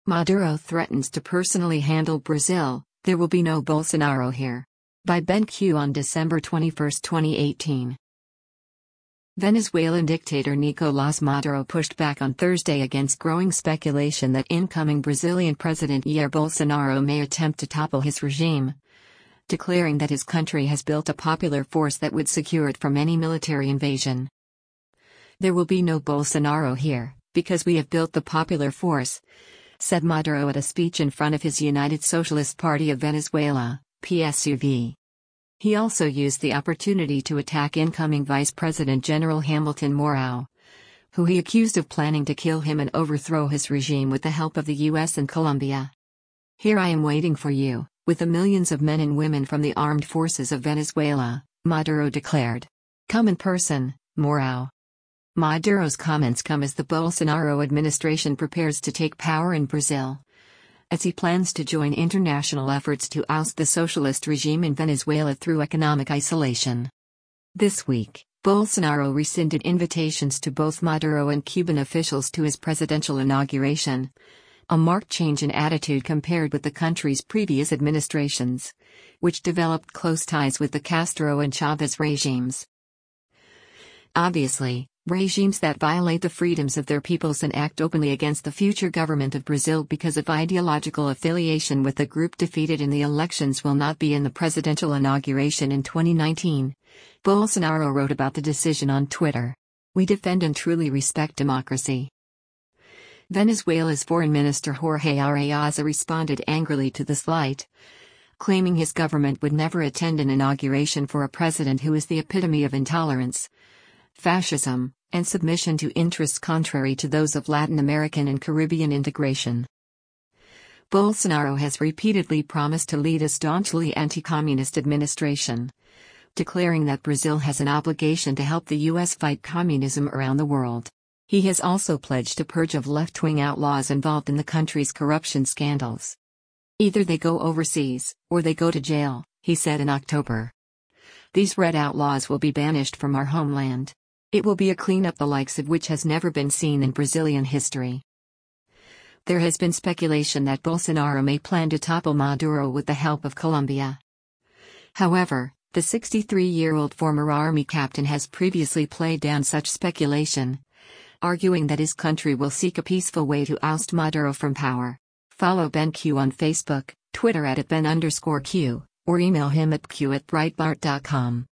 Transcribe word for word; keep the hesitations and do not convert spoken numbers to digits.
Maduro threatens to personally handle Brazil, there will be no Bolsonaro here. By Ben Q on December twenty-first, twenty eighteen. Venezuelan dictator Nicolás Maduro pushed back on Thursday against growing speculation that incoming Brazilian President Jair Bolsonaro may attempt to topple his regime, declaring that his country has built a popular force that would secure it from any military invasion. There will be no Bolsonaro here, because we have built the popular force, said Maduro at a speech in front of his United Socialist Party of Venezuela, P S U V. He also used the opportunity to attack incoming Vice President General Hamilton Mourão, who he accused of planning to kill him and overthrow his regime with the help of the U S and Colombia. Here I am waiting for you, with the millions of men and women from the armed forces of Venezuela, Maduro declared. Come in person, Mourão. Maduro's comments come as the Bolsonaro administration prepares to take power in Brazil, as he plans to join international efforts to oust the socialist regime in Venezuela through economic isolation. This week, Bolsonaro rescinded invitations to both Maduro and Cuban officials to his presidential inauguration, a marked change in attitude compared with the country's previous administrations, which developed close ties with the Castro and Chavez regimes. Obviously, regimes that violate the freedoms of their peoples and act openly against the future government of Brazil because of ideological affiliation with the group defeated in the elections will not be in the presidential inauguration in twenty nineteen, Bolsonaro wrote about the decision on Twitter. We defend and truly respect democracy. Venezuela's Foreign Minister Jorge Arreaza responded angrily to the slight, claiming his government would never attend an inauguration for a president who is the epitome of intolerance, fascism, and submission to interests contrary to those of Latin American and Caribbean integration. Bolsonaro has repeatedly promised to lead a staunchly anti-communist administration, declaring that Brazil has an obligation to help the U S fight communism around the world. He has also pledged to purge of left-wing outlaws involved in the country's corruption scandals. Either they go overseas, or they go to jail, he said in October. These red outlaws will be banished from our homeland. It will be a cleanup the likes of which has never been seen in Brazilian history. There has been speculation that Bolsonaro may plan to topple Maduro with the help of Colombia. However, the sixty-three-year-old former army captain has previously played down such speculation, arguing that his country will seek a peaceful way to oust Maduro from power. Follow Ben Q on Facebook, Twitter at Ben underscore Q, or email him at q at breitbart dot com.